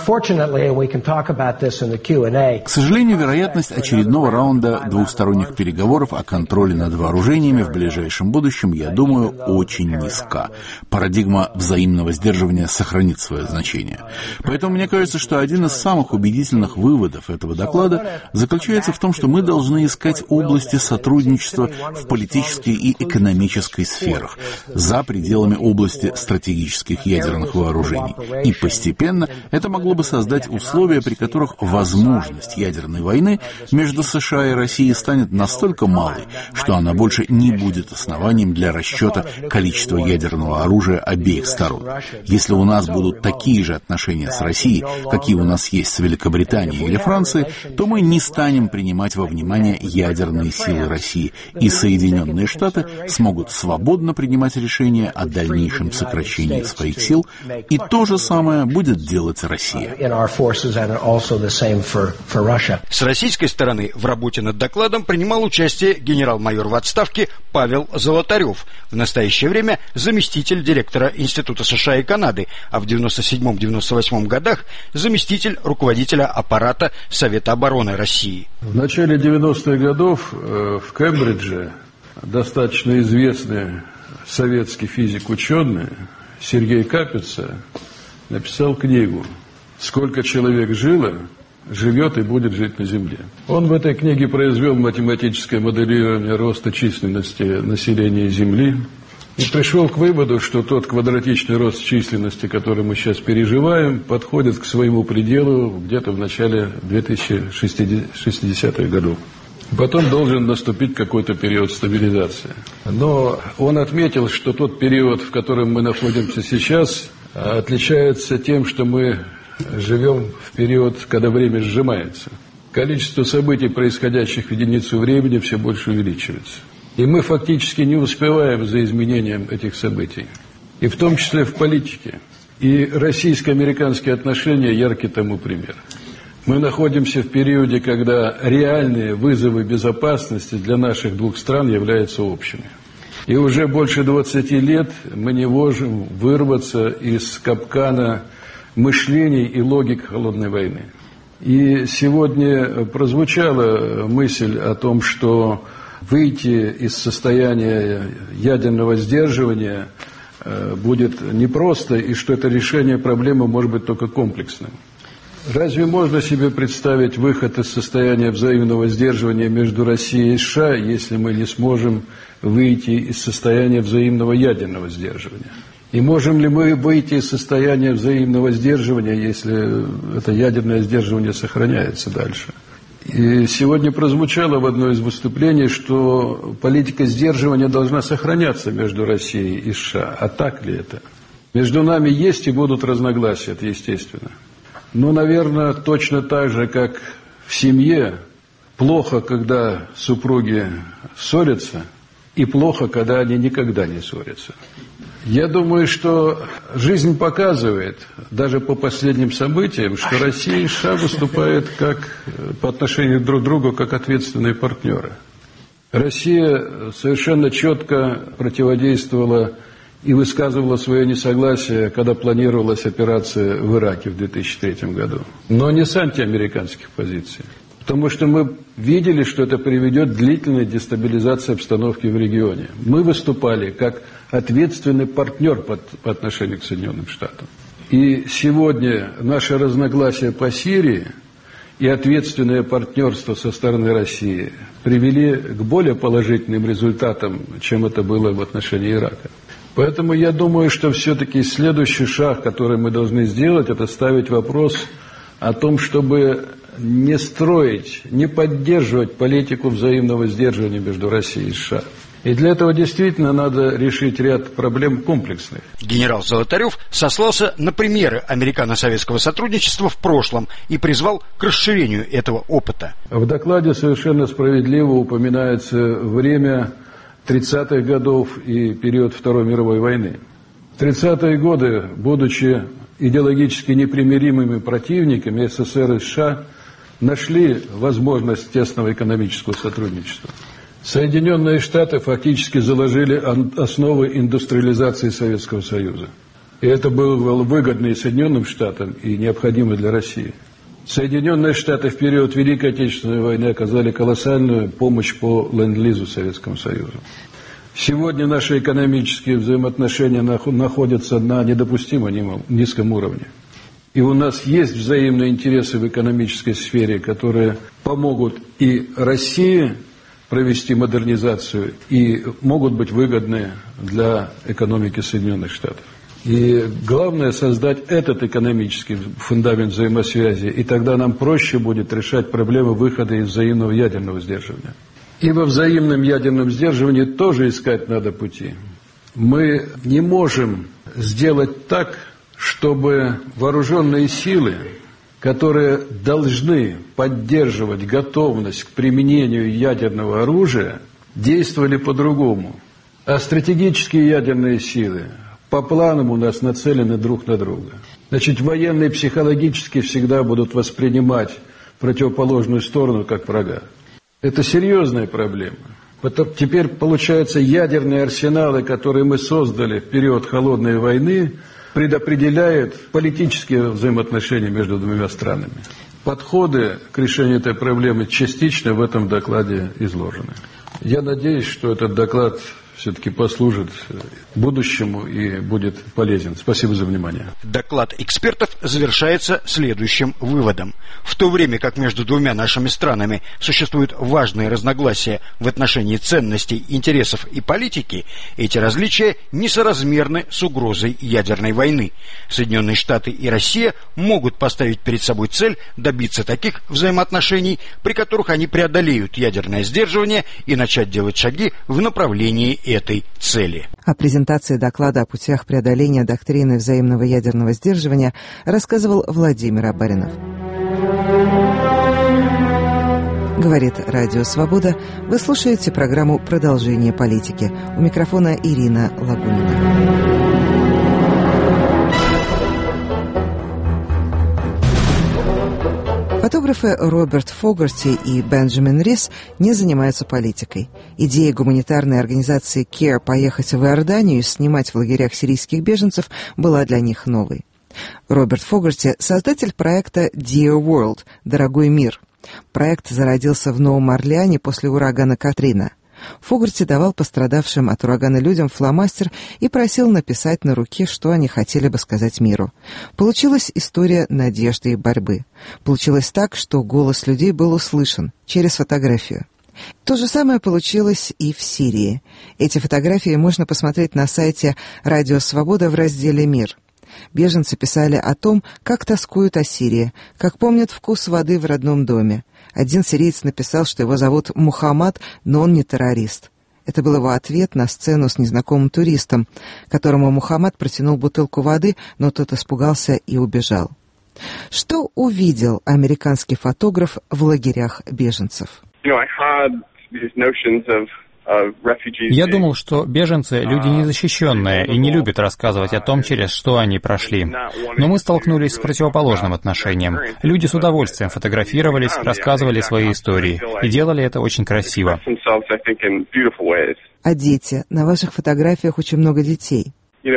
сожалению, вероятность очередного раунда двусторонних переговоров о контроле над вооружениями в ближайшем будущем, я думаю, очень низка. Парадигма взаимного сдерживания сохранит свое значение. Поэтому мне кажется, что один из самых убедительных выводов этого доклада заключается в том, что мы должны искать области сотрудничества в политической и экономической сферах, за пределами области стратегических ядерных вооружений. И постепенно это могло бы создать условия, при которых возможность ядерной войны между США и Россией станет настолько малой, что она больше не будет основанием для расчета количества ядерного оружия обеих сторон. Если у нас будут такие же отношения с Россией, какие у нас есть с Великобританией или Францией, то мы не станем принимать во внимание ядерные силы России, и Соединенные Штаты смогут свободно принимать решения о дальнейшем сокращении своих сил, и то же самое будет делать Россия. С российской стороны в работе над докладом принимал участие генерал-майор в отставке Павел Золотарев, в настоящее время заместитель директора Института США и Канады, а в 1997-1998 годах заместитель руководителя аппарата Совета обороны России. В начале 90-х годов в Кембридже достаточно известный советский физик-ученый Сергей Капица написал книгу «Сколько человек жило, живет и будет жить на Земле». Он в этой книге произвел математическое моделирование роста численности населения Земли и пришел к выводу, что тот квадратичный рост численности, который мы сейчас переживаем, подходит к своему пределу где-то в начале 2060-х годов. Потом должен наступить какой-то период стабилизации. Но он отметил, что тот период, в котором мы находимся сейчас, отличается тем, что мы живем в период, когда время сжимается. Количество событий, происходящих в единицу времени, все больше увеличивается. И мы фактически не успеваем за изменением этих событий. И в том числе в политике. И российско-американские отношения – яркий тому пример. Мы находимся в периоде, когда реальные вызовы безопасности для наших двух стран являются общими. И уже больше 20 лет мы не можем вырваться из капкана мышлений и логик холодной войны. И сегодня прозвучала мысль о том, что выйти из состояния ядерного сдерживания будет непросто, и что это решение проблемы может быть только комплексным. Разве можно себе представить выход из состояния взаимного сдерживания между Россией и США, если мы не сможем выйти из состояния взаимного ядерного сдерживания? И можем ли мы выйти из состояния взаимного сдерживания, если это ядерное сдерживание сохраняется дальше? И сегодня прозвучало в одном из выступлений, что политика сдерживания должна сохраняться между Россией и США. А так ли это? Между нами есть и будут разногласия, это естественно. Но, наверное, точно так же, как в семье, плохо, когда супруги ссорятся, и плохо, когда они никогда не ссорятся. Я думаю, что жизнь показывает, даже по последним событиям, что Россия и США выступают по отношению друг к другу как ответственные партнеры. Россия совершенно четко противодействовала и высказывала свое несогласие, когда планировалась операция в Ираке в 2003 году. Но не с антиамериканских позиций. Потому что мы видели, что это приведет к длительной дестабилизации обстановки в регионе. Мы выступали как ответственный партнер по отношению к Соединенным Штатам. И сегодня наши разногласия по Сирии и ответственное партнерство со стороны России привели к более положительным результатам, чем это было в отношении Ирака. Поэтому я думаю, что все-таки следующий шаг, который мы должны сделать, это ставить вопрос о том, чтобы не строить, не поддерживать политику взаимного сдерживания между Россией и США. И для этого действительно надо решить ряд проблем комплексных. Генерал Золотарев сослался на примеры американо-советского сотрудничества в прошлом и призвал к расширению этого опыта. В докладе совершенно справедливо упоминается время 30-х годов и период Второй мировой войны. В 30-е годы, будучи идеологически непримиримыми противниками, СССР и США нашли возможность тесного экономического сотрудничества. Соединенные Штаты фактически заложили основы индустриализации Советского Союза. И это было выгодно и Соединенным Штатам, и необходимо для России. Соединенные Штаты в период Великой Отечественной войны оказали колоссальную помощь по ленд-лизу Советскому Союзу. Сегодня наши экономические взаимоотношения находятся на недопустимо низком уровне. И у нас есть взаимные интересы в экономической сфере, которые помогут и России провести модернизацию и могут быть выгодны для экономики Соединенных Штатов. И главное создать этот экономический фундамент взаимосвязи, и тогда нам проще будет решать проблемы выхода из взаимного ядерного сдерживания. И во взаимном ядерном сдерживании тоже искать надо пути. Мы не можем сделать так, чтобы вооруженные силы, которые должны поддерживать готовность к применению ядерного оружия, действовали по-другому. А стратегические ядерные силы по планам у нас нацелены друг на друга. Значит, военные психологически всегда будут воспринимать противоположную сторону как врага. Это серьезная проблема. Теперь, получается, ядерные арсеналы, которые мы создали в период Холодной войны, предопределяют политические взаимоотношения между двумя странами. Подходы к решению этой проблемы частично в этом докладе изложены. Я надеюсь, что этот доклад все-таки послужит будущему и будет полезен. Спасибо за внимание. Доклад экспертов завершается следующим выводом. В то время как между двумя нашими странами существуют важные разногласия в отношении ценностей, интересов и политики, эти различия несоразмерны с угрозой ядерной войны. Соединенные Штаты и Россия могут поставить перед собой цель добиться таких взаимоотношений, при которых они преодолеют ядерное сдерживание и начать делать шаги в направлении этой цели. О презентации доклада о путях преодоления доктрины взаимного ядерного сдерживания рассказывал Владимир Абаринов. Говорит Радио Свобода. Вы слушаете программу «Продолжение политики». У микрофона Ирина Лагунина. Фотографы Роберт Фогерти и Бенджамин Рис не занимаются политикой. Идея гуманитарной организации CARE поехать в Иорданию и снимать в лагерях сирийских беженцев была для них новой. Роберт Фогерти – создатель проекта Dear World – «Дорогой мир». Проект зародился в Новом Орлеане после урагана Катрина. Фогерти давал пострадавшим от урагана людям фломастер и просил написать на руке, что они хотели бы сказать миру. Получилась история надежды и борьбы. Получилось так, что голос людей был услышан через фотографию. То же самое получилось и в Сирии. Эти фотографии можно посмотреть на сайте «Радио Свобода» в разделе «Мир». Беженцы писали о том, как тоскуют о Сирии, как помнят вкус воды в родном доме. Один сириец написал, что его зовут Мухаммад, но он не террорист. Это был его ответ на сцену с незнакомым туристом, которому Мухаммад протянул бутылку воды, но тот испугался и убежал. Что увидел американский фотограф в лагерях беженцев? Я думал, что беженцы — люди незащищенные и не любят рассказывать о том, через что они прошли. Но мы столкнулись с противоположным отношением. Люди с удовольствием фотографировались, рассказывали свои истории и делали это очень красиво. А дети? На ваших фотографиях очень много детей.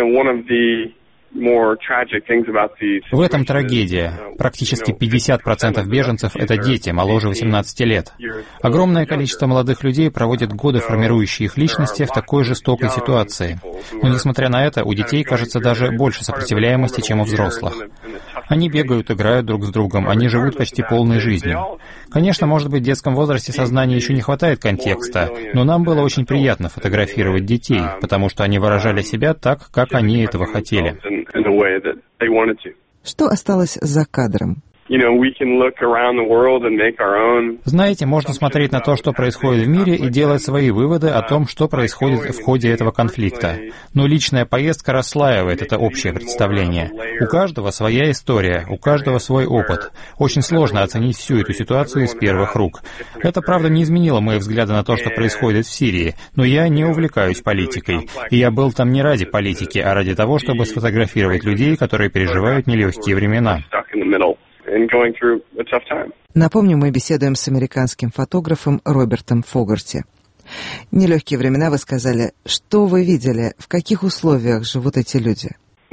В этом трагедия. Практически 50% беженцев — это дети, моложе 18 лет. Огромное количество молодых людей проводит годы, формирующие их личности, в такой жестокой ситуации. Но, несмотря на это, у детей, кажется, даже больше сопротивляемости, чем у взрослых. Они бегают, играют друг с другом, они живут почти полной жизнью. Конечно, может быть, в детском возрасте сознания еще не хватает контекста, но нам было очень приятно фотографировать детей, потому что они выражали себя так, как они этого хотели. Что осталось за кадром? Знаете, можно смотреть на то, что происходит в мире, и делать свои выводы о том, что происходит в ходе этого конфликта. Но личная поездка расслаивает это общее представление. У каждого своя история, у каждого свой опыт. Очень сложно оценить всю эту ситуацию из первых рук. Это, правда, не изменило мои взгляды на то, что происходит в Сирии, но я не увлекаюсь политикой. И я был там не ради политики, а ради того, чтобы сфотографировать людей, которые переживают нелегкие времена. Напомню, мы беседуем с американским фотографом Робертом Фогерти. Нелегкие времена, вы сказали. Что вы видели? В каких условиях живут эти люди?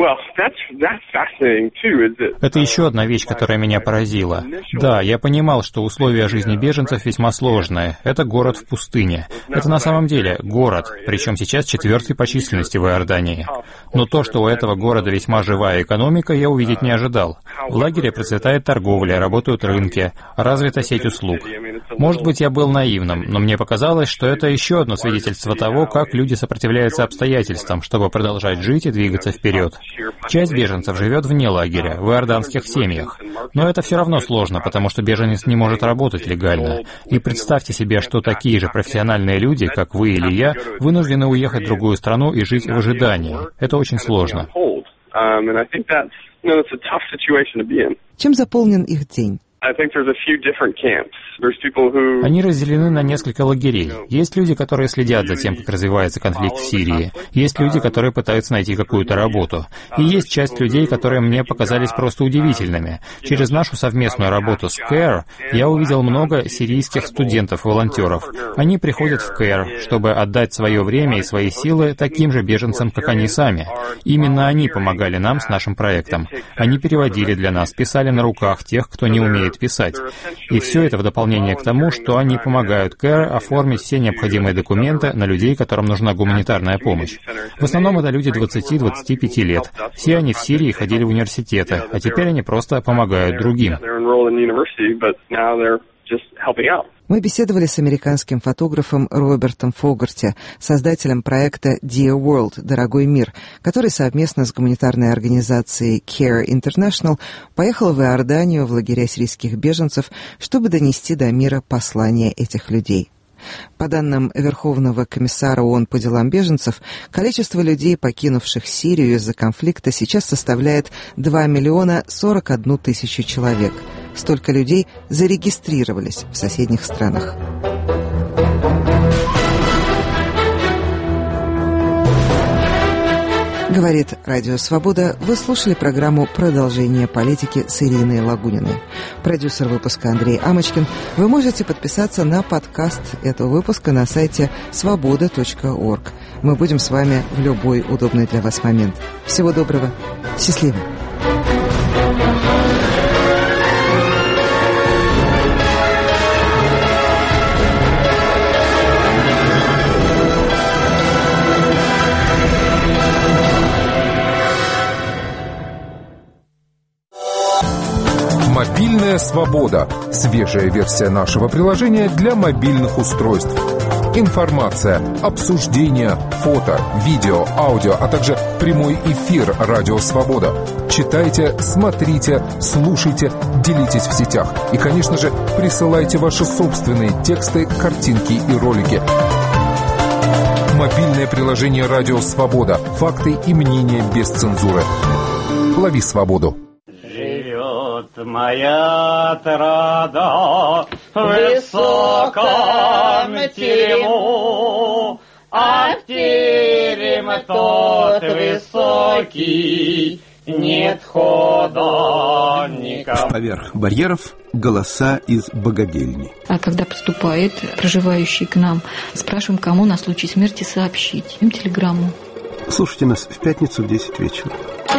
Это еще одна вещь, которая меня поразила. Да, я понимал, что условия жизни беженцев весьма сложные. Это город в пустыне. Это на самом деле город, причем сейчас 4-й по численности в Иордании. Но то, что у этого города весьма живая экономика, я увидеть не ожидал. В лагере процветает торговля, работают рынки, развита сеть услуг. Может быть, я был наивным, но мне показалось, что это еще одно свидетельство того, как люди сопротивляются обстоятельствам, чтобы продолжать жить и двигаться вперед. Часть беженцев живет вне лагеря, в иорданских семьях. Но это все равно сложно, потому что беженец не может работать легально. И представьте себе, что такие же профессиональные люди, как вы или я, вынуждены уехать в другую страну и жить в ожидании. Это очень сложно. Чем заполнен их день? Они разделены на несколько лагерей. Есть люди, которые следят за тем, как развивается конфликт в Сирии. Есть люди, которые пытаются найти какую-то работу. И есть часть людей, которые мне показались просто удивительными. Через нашу совместную работу с CARE я увидел много сирийских студентов-волонтеров. Они приходят в CARE, чтобы отдать свое время и свои силы таким же беженцам, как они сами. Именно они помогали нам с нашим проектом. Они переводили для нас, писали на руках тех, кто не умеет писать. И все это в дополнение к тому, что они помогают CARE оформить все необходимые документы на людей, которым нужна гуманитарная помощь. В основном это люди 20-25 лет. Все они в Сирии ходили в университеты, а теперь они просто помогают другим. Мы беседовали с американским фотографом Робертом Фогерти, создателем проекта Dear World, «Дорогой мир», который совместно с гуманитарной организацией CARE International поехал в Иорданию в лагеря сирийских беженцев, чтобы донести до мира послание этих людей. По данным Верховного комиссара ООН по делам беженцев, количество людей, покинувших Сирию из-за конфликта, сейчас составляет 2 миллиона 41 тысячу человек. Столько людей зарегистрировались в соседних странах. Говорит Радио Свобода. Вы слушали программу «Продолжение политики» с Ириной Лагуниной. Продюсер выпуска Андрей Амочкин. Вы можете подписаться на подкаст этого выпуска на сайте svoboda.org. Мы будем с вами в любой удобный для вас момент. Всего доброго. Счастливо. Мобильная свобода. Свежая версия нашего приложения для мобильных устройств. Информация, обсуждения, фото, видео, аудио, а также прямой эфир «Радио Свобода». Читайте, смотрите, слушайте, делитесь в сетях. И, конечно же, присылайте ваши собственные тексты, картинки и ролики. Мобильное приложение «Радио Свобода». Факты и мнения без цензуры. Лови свободу. Моя отрада в высоком терему, а в терем тот высокий, нет хода никому. Поверх барьеров голоса из богадельни. А когда поступает проживающий к нам, спрашиваем, кому на случай смерти сообщить. Им телеграмму. Слушайте нас в пятницу в 10 вечера.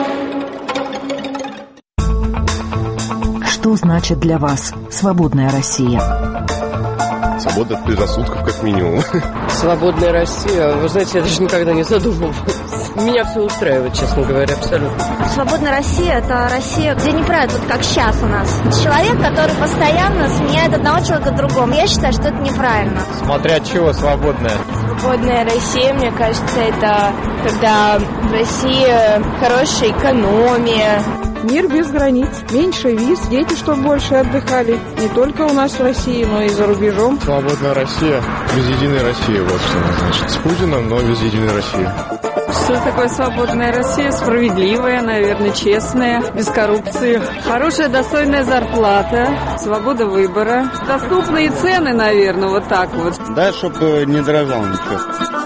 Что значит для вас свободная Россия? Свобода от предрассудков, как минимум. Свободная Россия, вы знаете, я даже никогда не задумывалась. Меня все устраивает, честно говоря, абсолютно. Свободная Россия – это Россия, где не правят, вот как сейчас у нас. Человек, который постоянно сменяет одного человека другому. Я считаю, что это неправильно. Смотря от чего свободная? Свободная Россия, мне кажется, это когда в России хорошая экономия. Мир без границ. Меньше виз, дети чтобы больше отдыхали. Не только у нас в России, но и за рубежом. Свободная Россия без единой России. Вот что она значит. С Путиным, но без единой России. Что такое свободная Россия? Справедливая, наверное, честная, без коррупции. Хорошая, достойная зарплата, свобода выбора. Доступные цены, наверное, вот так вот. Да, чтобы не дорожало ничего.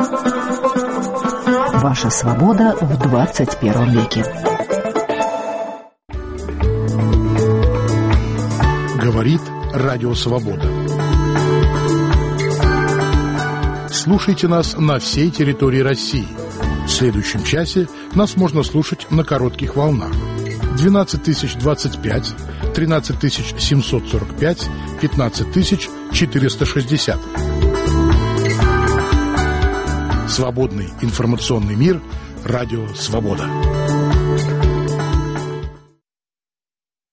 Ваша свобода в 21 веке. Говорит Радио Свобода. Слушайте нас на всей территории России. В следующем часе нас можно слушать на коротких волнах. 12025, 13745, 15460. Свободный информационный мир. Радио Свобода.